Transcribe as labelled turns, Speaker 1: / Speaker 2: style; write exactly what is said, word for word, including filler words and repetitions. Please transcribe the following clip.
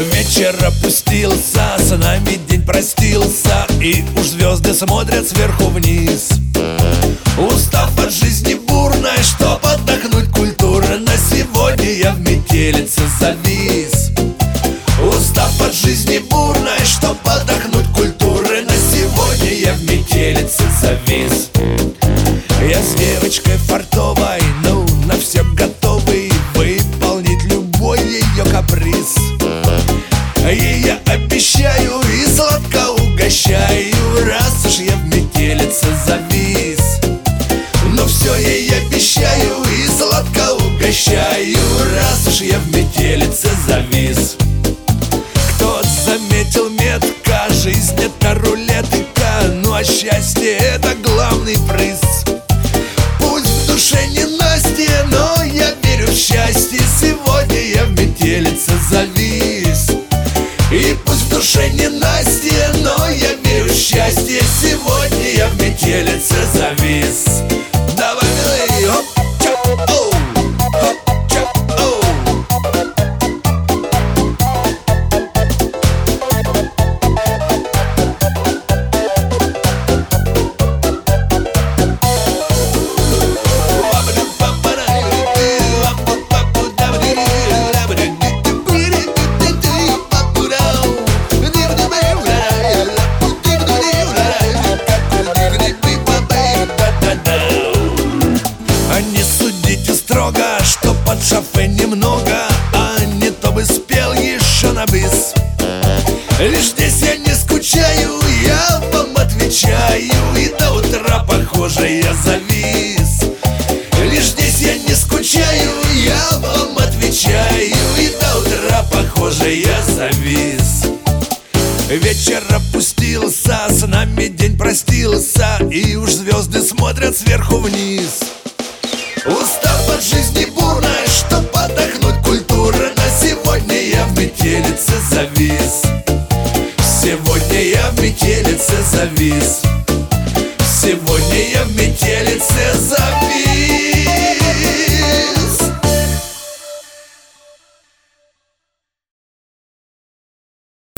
Speaker 1: Вечер опустился, с нами день простился, и уж звезды смотрят сверху вниз. Устав от жизни бурной, чтоб отдохнуть культурно, сегодня я в метелице завис. Устав от жизни бурной, чтоб отдохнуть культурно, сегодня я в метелице завис. Я с девочкой фартовой, ну, на все готовый выполнить любой ее каприз. И я обещаю и сладко угощаю, раз уж я в метелице завис. Но все ей обещаю и сладко угощаю, раз уж я в метелице завис. Кто заметил метко, жизнь это рулетка, ну а счастье это главный приз. Пусть в душе не Настя, но я верю в счастье, сегодня я в метелице завис. И пусть в душе не Настя, но я верю в счастье, сегодня я в метелице завис. Давай, милый, хоп, чоп, оу, хоп, чоп, оу. Не судите строго, что под шофе немного, а не то бы спел еще на бис. Лишь здесь я не скучаю, я вам отвечаю, и до утра, похоже, я завис. Лишь здесь я не скучаю, я вам отвечаю, и до утра, похоже, я завис. Вечер опустился, с нами день простился, и уж звезды смотрят сверху вниз. Устав от жизни бурной, чтоб отдохнуть культурно, сегодня я в метелице завис. Сегодня я в метелице завис. Сегодня я в метелице завис.